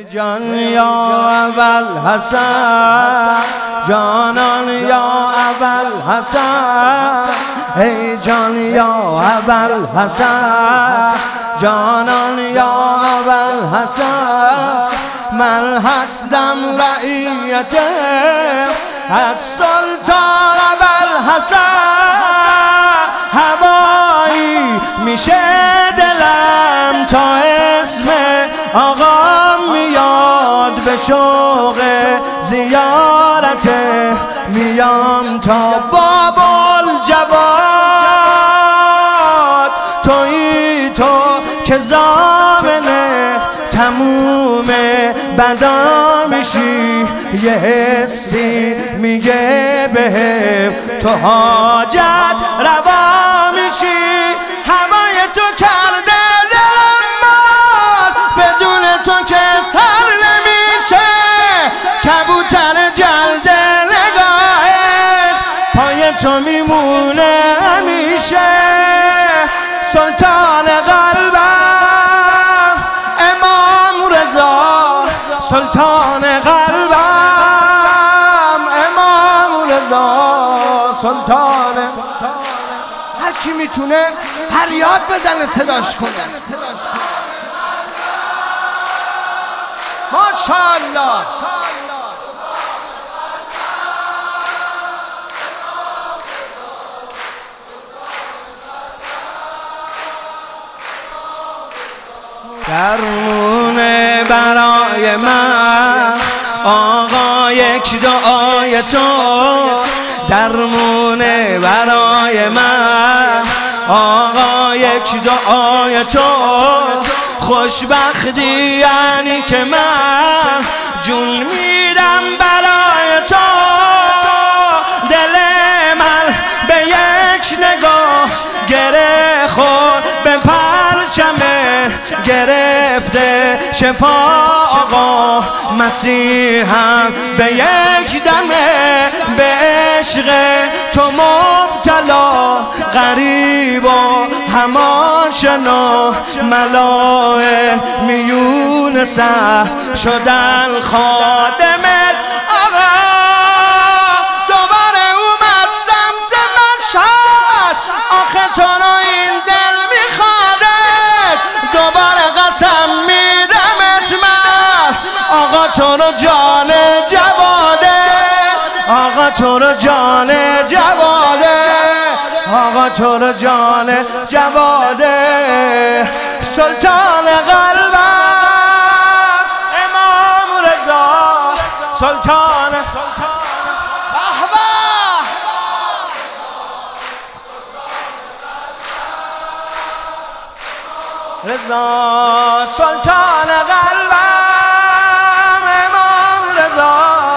جان یا ابوالحسن، جانان یا ابوالحسن، ای جان یا ابوالحسن، جانان یا ابوالحسن. من هستم رعیت از سلطان ابوالحسن، هوایی میشه دلم تا اسم آقا میاد، به شوق زیارت میام تا باب‌الجواد. تویی تو که ضامن تموم بدا میشی، یه حسی میگه بهم تو حاجت روا میشی. هوای تو کرده دلم باز، بدون تو که سر نمیشه. کبوتر جلد نگاهت پای تو میمونه همیشه. سلطان قلبم امام رضا، سلطان قلبم امام رضا، سلطان. هر کی میتونه فریاد بزنه صداش کنه. ماشاءالله. درمونه برای من آقا یک دعای تو، درمونه برای من آقا یک دعای تو. خوشبختی یعنی که من جون میدم برای تو. دل من به یک نگاه گره خورد به پرچمه، گرفته شفا آقا مسیحم به یک دمه. به عشق تو مبتلا غریب و هماشنا، ملائک میون سر شدن خادمت آقا. دوباره اومد سمت مشهد، آخه تو رو این دل میخوادت. دوباره قسم میدمت من آقا تو رو جان جواده، آقا تو رو جان جواده، آقا تو رو جان جواده. سلطان قلبم امام رضا، سلطان. رضا سلطان قلبم امام رضا.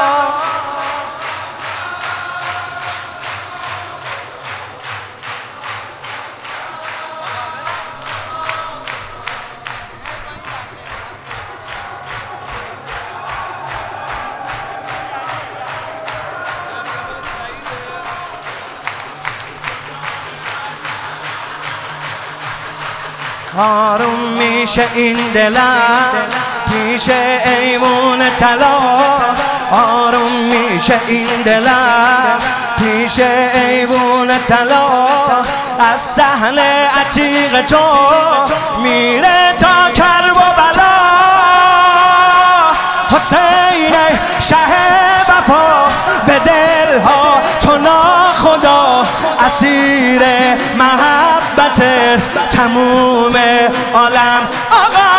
آروم میشه این دلم پیش ایوون طلا، آروم میشه این دلم پیش ایوون طلا. از صحن عتیق تو میره تا کرب و بلا. حسین شه وفا به دلها تو ناخدا، اسیر محبت تموم عالم آقا.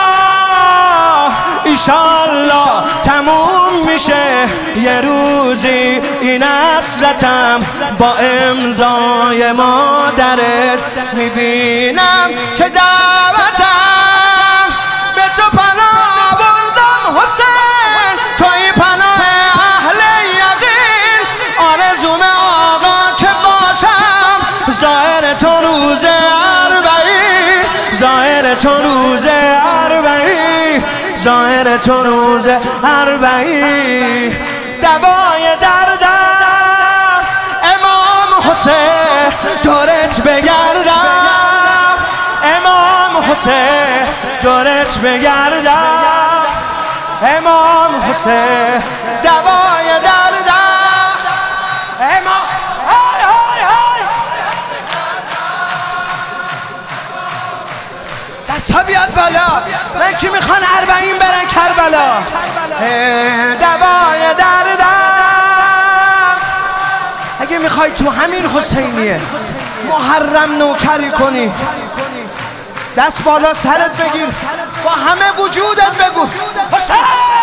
ایشالله تموم میشه یه روزی این حسرتم، با امضای مادرت میبینم که دعوتم به تو پناه بردم حسین. توی پناه اهل یقین، آرزوم آقا که باشم ظاهر تو روز اربعین، ظاهر تو روز اربعین، ظاهر تو روز اربعین. دوای دردم امام حسین دورت بگردم، امام حسین دورت بگردم. حسین دوای دردم اما های های های دست ها بیاد بالا من که میخوان 40 برن کربلا دوای دردم اگه میخوای تو همین حسینیه محرم نوکری کنی دست بالا سرت بگیر با همه وجودت بگو حسین